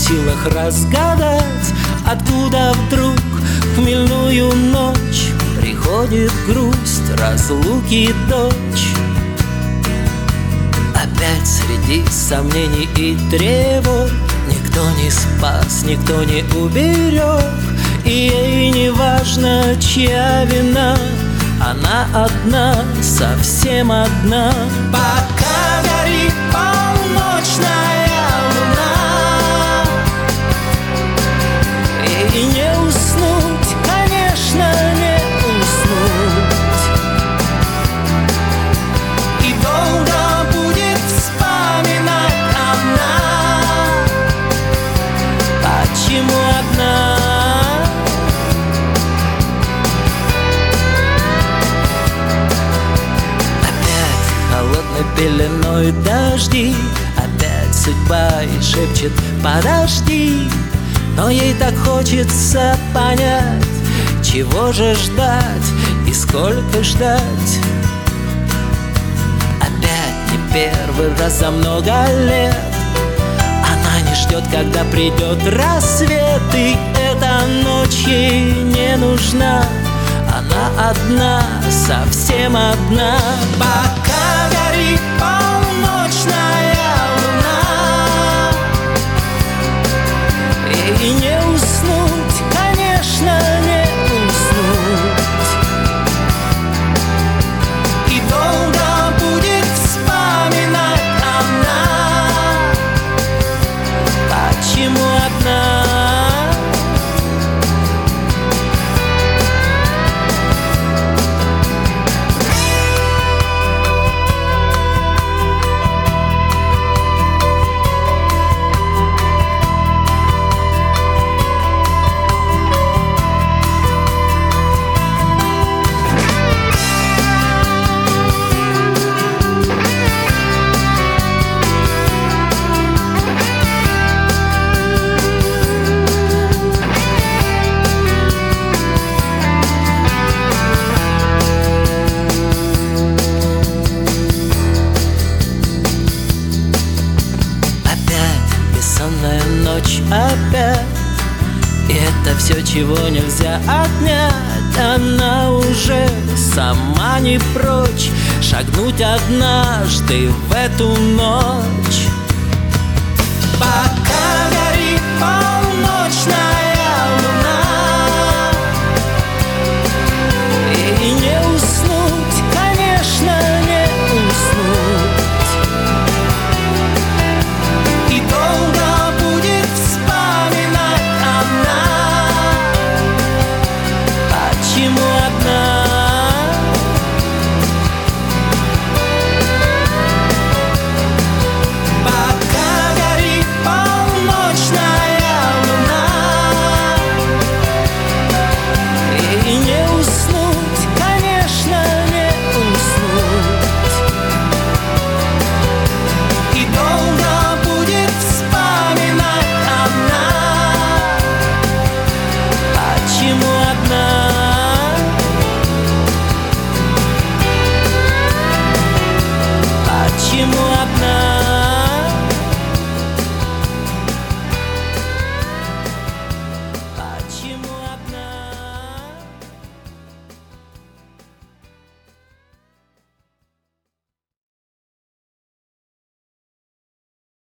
силах разгадать, откуда вдруг в хмельную ночь приходит грусть, разлуки дочь. Опять среди сомнений и тревог никто не спас, никто не уберег, и ей не важно, чья вина, она одна, совсем одна. Пока горит полночная луна, ей не уснуть, конечно, не уснуть, и долго будет вспоминать она, почему одна. Пеленой дожди, опять судьба и шепчет подожди. Но ей так хочется понять, чего же ждать и сколько ждать. Опять не первый раз за много лет она не ждет, когда придет рассвет, и эта ночь ей не нужна. Она одна, совсем одна. Пока горит полночная луна, ей не уснуть, конечно, не уснуть, и долго будет вспоминать она, почему одна. Бессонная ночь опять, и это все, чего нельзя отнять. Она уже сама не прочь шагнуть однажды в эту ночь. Пока горит полночная луна, и не уснуть, конечно, не уснуть, и долго будет вспоминать она, почему одна. Пока горит полночная луна, и не уснуть, конечно, не уснуть, и долго будет вспоминать она, почему одна. Почему одна?